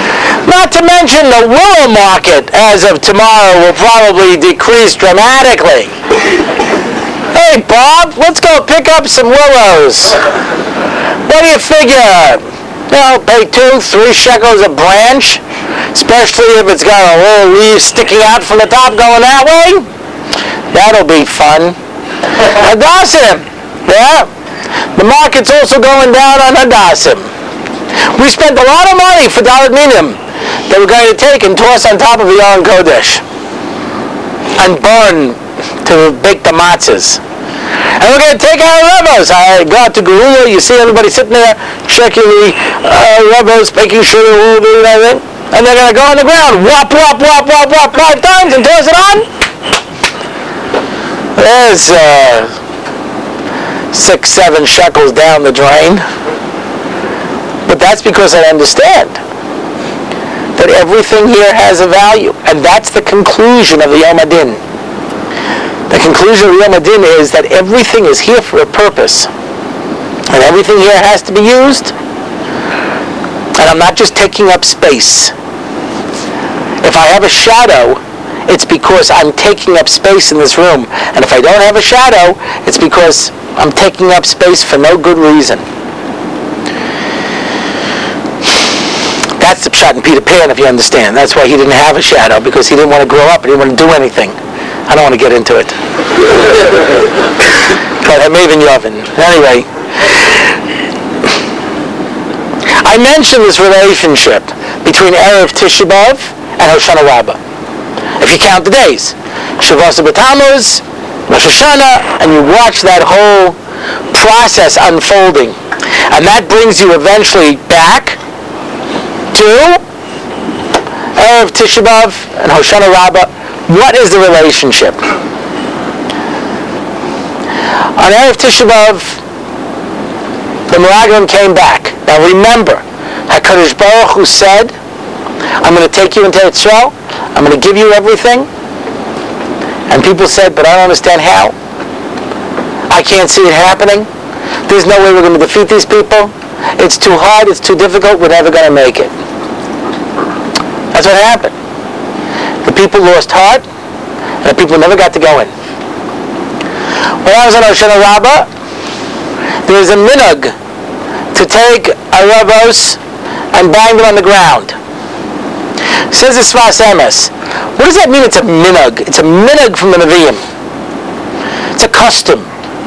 Not to mention the willow market as of tomorrow will probably decrease dramatically. Hey, Bob, let's go pick up some willows. What do you figure? You know, pay two, three shekels a branch, especially if it's got a little leaf sticking out from the top going that way. That'll be fun. Hadassim, yeah. The market's also going down on Hadassim. We spent a lot of money for Dalet Minim that we're going to take and toss on top of the Aron Kodesh and burn to bake the matzahs. And we're going to take our Rebos. I go out to Geula, you see everybody sitting there checking the uh, Rebos, making sure they're doing everything. And they're going to go on the ground, whop, whop, whop, whop, whop, five times and toss it on. There's uh, six, seven shekels down the drain. But that's because I understand that everything here has a value. And that's the conclusion of the Yom Hadin. The conclusion of the Yom Hadin is that everything is here for a purpose. And everything here has to be used. And I'm not just taking up space. If I have a shadow, it's because I'm taking up space in this room. And if I don't have a shadow, it's because I'm taking up space for no good reason. That's the pshat in Peter Pan, if you understand. That's why he didn't have a shadow, because he didn't want to grow up and he didn't want to do anything. I don't want to get into it. But I'm even Yovin. Anyway, I mentioned this relationship between Erev Tisha B'Av and Hoshana Rabbah. If you count the days, Shavuos B'Tammuz, Rosh Hashanah, and you watch that whole process unfolding, and that brings you eventually back to Erev Tisha B'Av and Hoshana Rabbah. What is the relationship? On Erev Tisha B'Av, the Meraglim came back. Now remember, HaKadosh Baruch Hu said, I'm going to take you into Eretz Yisrael, I'm going to give you everything. And people said, but I don't understand how. I can't see it happening. There's no way we're going to defeat these people. It's too hard, it's too difficult, we're never going to make it. That's what happened. The people lost heart, and the people never got to go in. When I was on Hoshana Rabbah, there was a minhag to take a Rebos and bang them on the ground. Says the Sfas Emes. What does that mean? It's a minhag. It's a minhag from the Nevi'im. It's a custom.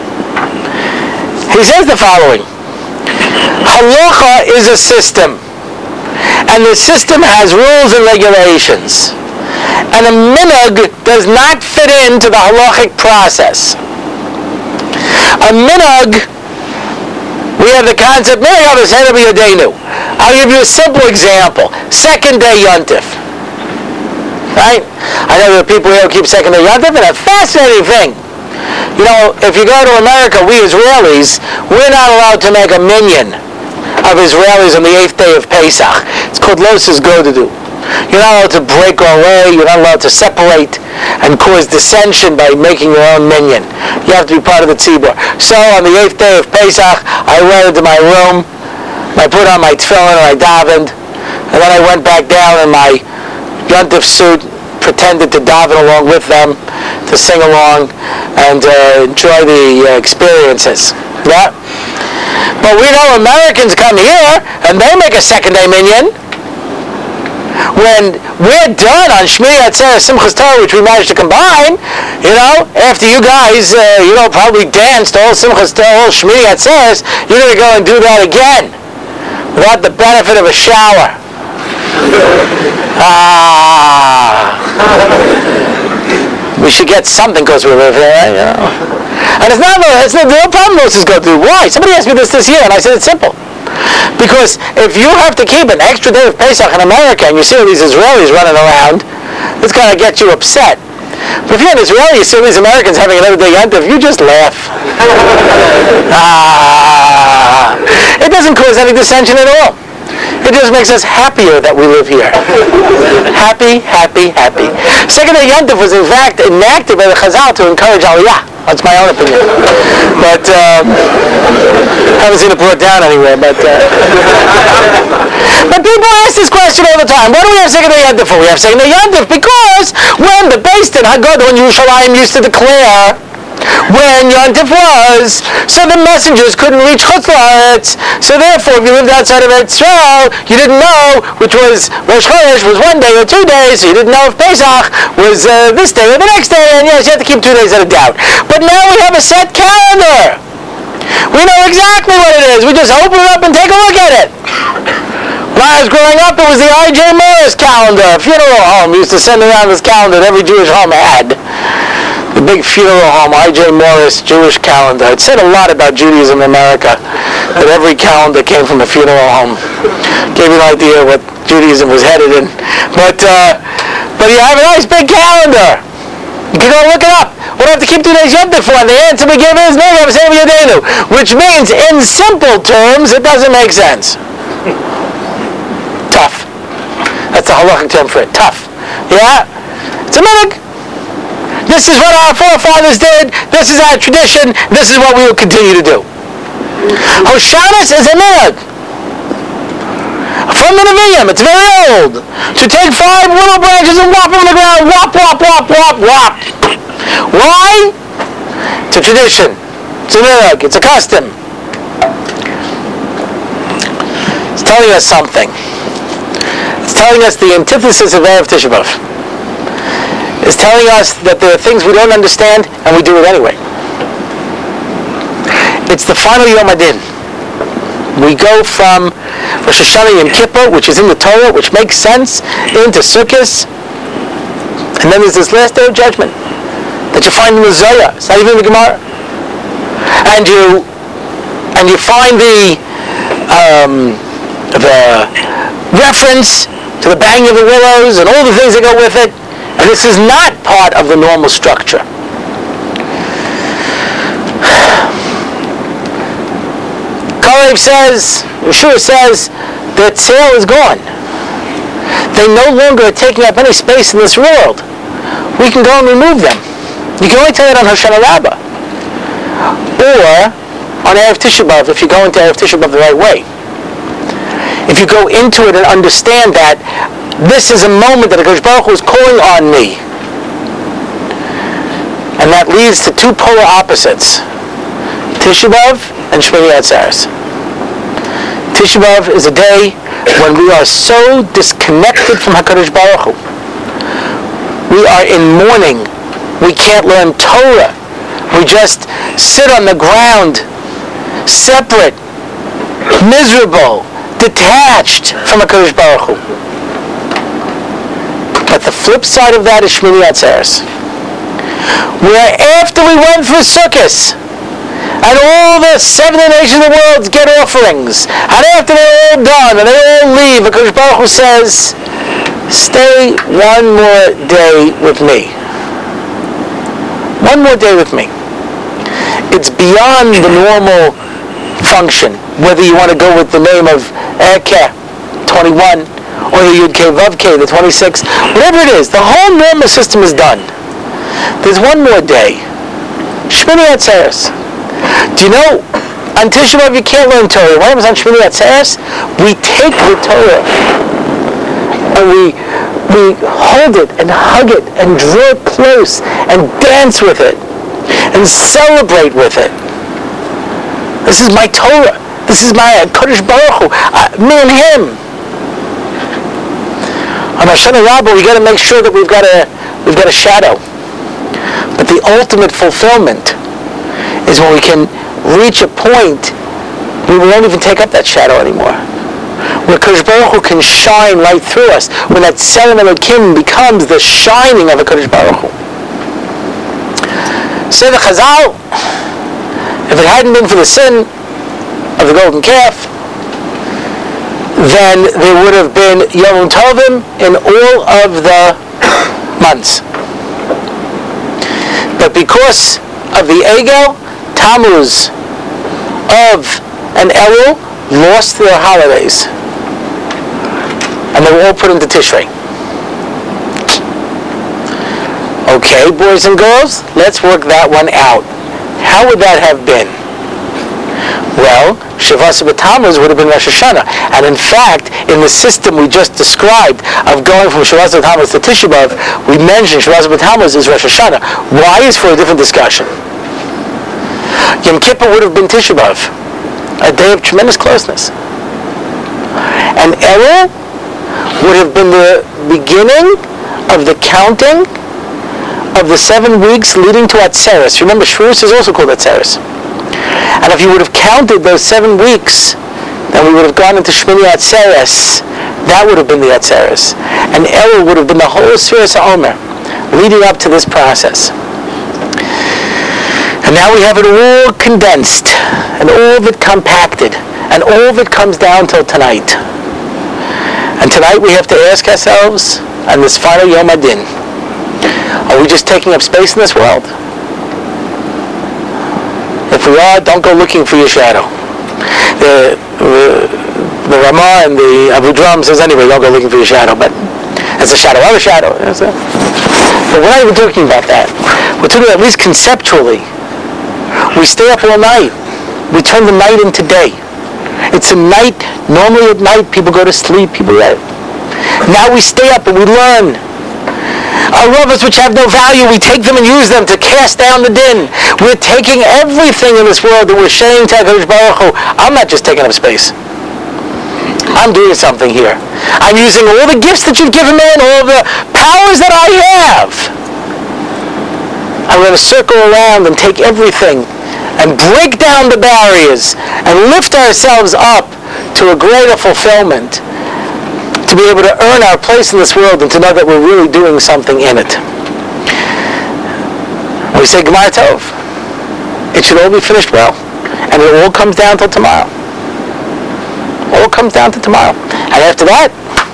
He says the following: Halacha is a system, and the system has rules and regulations. And a minhag does not fit into the halachic process. A minhag, we have the concept, I'll give you a simple example. Second day Yontif. Right? I know there are people here who keep second day Yontif, and a fascinating thing. You know, if you go to America, we Israelis, we're not allowed to make a minyan of Israelis on the eighth day of Pesach. It's called Los's Godadu. You're not allowed to break away, you're not allowed to separate and cause dissension by making your own minyan. You have to be part of the tzibur. So on the eighth day of Pesach, I went into my room, I put on my tefillin and I davened, and then I went back down in my yontif suit, pretended to daven along with them, to sing along and uh, enjoy the uh, experiences. Yeah? But we know Americans come here and they make a second day minyan. When we're done on Shmini Atzeres Simchas Torah, which we managed to combine, you know, after you guys, uh, you know, probably danced all Simchas Torah, all Shmini Atzeres, you're going to go and do that again without the benefit of a shower. Ah, we should get something because we live here, you know. And it's not, it's not the problem most is go through. Why? Somebody asked me this this year, and I said it's simple. Because if you have to keep an extra day of Pesach in America and you see all these Israelis running around, it's going to get you upset. But if you're an Israeli, you see all these Americans having another day Yontif, you just laugh. ah, it doesn't cause any dissension at all. It just makes us happier that we live here. happy, happy, happy. Second day Yontif was in fact enacted by the Chazal to encourage Aliyah. That's my own opinion. But uh, I haven't seen it brought down anywhere. But uh, but people ask this question all the time. What do we have Second Day Yontif for? We have Second Day Yontif because when the Beis Din Hagadol in Yerushalayim used to declare when Yontif was, so the messengers couldn't reach Chutz La'aretz. So therefore, if you lived outside of Eretz Yisrael, you didn't know which was Rosh Chodesh was one day or two days. So you didn't know if Pesach was uh, this day or the next day. And yes, you had to keep two days at a doubt. But now we have a set calendar. We know exactly what it is. We just open it up and take a look at it. When I was growing up, it was the I J Morris calendar. A funeral home used to send around this calendar that every Jewish home had. The big funeral home, I J Morris Jewish calendar. It said a lot about Judaism in America, that every calendar came from a funeral home. Gave you an idea what Judaism was headed in. But uh, but you have a nice big calendar. You can go look it up. We don't have to keep two days Yontif for. The answer we give is Nega B'Sev Yadenu, which means, in simple terms, it doesn't make sense. Tough. That's the halachic term for it. Tough. Yeah? It's a minhag. This is what our forefathers did. This is our tradition. This is what we will continue to do. Hoshanas is a minhag. From the Nevi'im, it's very old. To take five little branches and whop them on the ground. Whop, whop, whop, whop, whop. Why? It's a tradition. It's a minhag. It's a custom. It's telling us something. It's telling us the antithesis of Erev Tisha B'Av. It's telling us that there are things we don't understand and we do it anyway. It's the final Yom Hadin. We go from Rosh Hashanah Yom Kippur, which is in the Torah, which makes sense, into Sukkot, and then there's this last day of judgment that you find in the Zohar. It's not even in the Gemara. And you and you find the um, the reference to the banging of the willows and all the things that go with it. And this is not part of the normal structure. Kalev says, Yeshua says, that sale is gone. They no longer are taking up any space in this world. We can go and remove them. You can only tell it on Hoshana Rabbah. Or on Erev Tisha B'Av, if you go into Erev Tisha B'Av the right way. If you go into it and understand that this is a moment that HaKadosh Baruch Hu is calling on me. And that leads to two polar opposites. Tisha B'Av and Shmini Atzeres. Tisha B'Av is a day when we are so disconnected from HaKadosh Baruch Hu. We are in mourning. We can't learn Torah. We just sit on the ground, separate, miserable, detached from HaKadosh Baruch Hu. But the flip side of that is Shmini Atzeres, where after we went through Sukkot, and all the seventy nations of the world get offerings, and after they're all done, and they all leave, HaKadosh Baruch Hu says, stay one more day with me. One more day with me. It's beyond the normal function, whether you want to go with the name of Erkeh, twenty-one, or the Yud Kei Vav Kei, the twenty-six, whatever it is, the whole normal system is done. There's one more day. Shmini Atzeres. Do you know, on Tisha B'Av you can't learn Torah. What happens on Shmini Atzeres? We take the Torah and we we hold it and hug it and draw it close and dance with it and celebrate with it. This is my Torah. This is my Kodesh Baruch Hu. Uh, me and him. On Hoshana Rabbah, we got to make sure that we've got a we've got a shadow. But the ultimate fulfillment is when we can reach a point where we won't even take up that shadow anymore. Where Kodesh Baruch Hu can shine right through us. When that Tzelem Elokim becomes the shining of a Kodesh Baruch Hu. Say the Chazal, if it hadn't been for the sin of the golden calf, then there would have been Yom Tovim in all of the months. But because of the Egel, Tammuz, Av, and Elul lost their holidays. And they were all put into Tishrei. Okay, boys and girls, let's work that one out. How would that have been? Well, Shavasa B'Tammuz would have been Rosh Hashanah. And in fact, in the system we just described of going from Shavasa B'Tammuz to Tisha B'Av, we mentioned Shavasa B'Tammuz is Rosh Hashanah. Why is for a different discussion. Yom Kippur would have been Tisha B'Av, a day of tremendous closeness. And Elul would have been the beginning of the counting of the seven weeks leading to Atzeres. Remember, Shavuos is also called Atzeres. And if you would have counted those seven weeks, then we would have gone into Shmini Atzeres. That would have been the Atzeres. And Elul would have been the whole Sfiras HaOmer leading up to this process. And now we have it all condensed, and all of it compacted, and all of it comes down till tonight. And tonight we have to ask ourselves, on this final Yom Adin, are we just taking up space in this world? If we are, don't go looking for your shadow. The, the, the Ramah and the Abu Dram says anyway, don't go looking for your shadow, but it's a shadow of a shadow. But we're not even talking about that. We're talking at least conceptually. We stay up all night. We turn the night into day. It's a night. Normally at night people go to sleep. People let it. Now we stay up and we learn. Our rovers which have no value, we take them and use them to cast down the din. We're taking everything in this world that we're saying to HaKadosh Baruch Hu, I'm not just taking up space. I'm doing something here. I'm using all the gifts that you've given me and all the powers that I have. I'm going to circle around and take everything and break down the barriers and lift ourselves up to a greater fulfillment, to be able to earn our place in this world and to know that we're really doing something in it. We say Gemara Tov. It should all be finished well. And it all comes down till tomorrow. All comes down to tomorrow. And after that,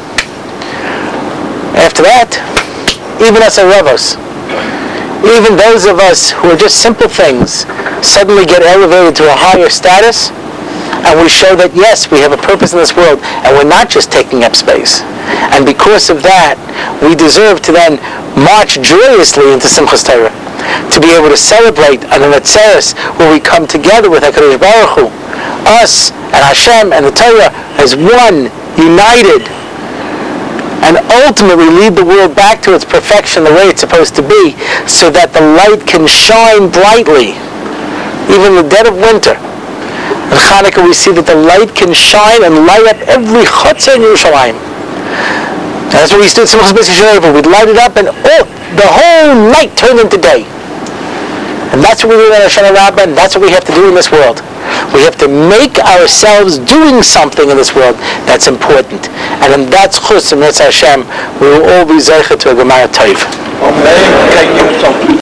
after that, even us Ravos, even those of us who are just simple things, suddenly get elevated to a higher status, and we show that yes, we have a purpose in this world, and we're not just taking up space. And because of that, we deserve to then march joyously into Simchas Torah, to be able to celebrate on an Atzeres where we come together with HaKadosh Baruch Hu, us and Hashem and the Torah as one, united, and ultimately lead the world back to its perfection the way it's supposed to be, so that the light can shine brightly, even in the dead of winter. In Hanukkah we see that the light can shine and light up every chutzah in Yerushalayim. And that's what we used to do at Simchas Beis Yisrael. We'd light it up and oh, the whole night turned into day. And that's what we do in Hoshana Rabbah, and that's what we have to do in this world. We have to make ourselves doing something in this world that's important. And in that chus and that's Hashem, we will all be zeicha to a Gemara Tov. Amen. Thank you so much.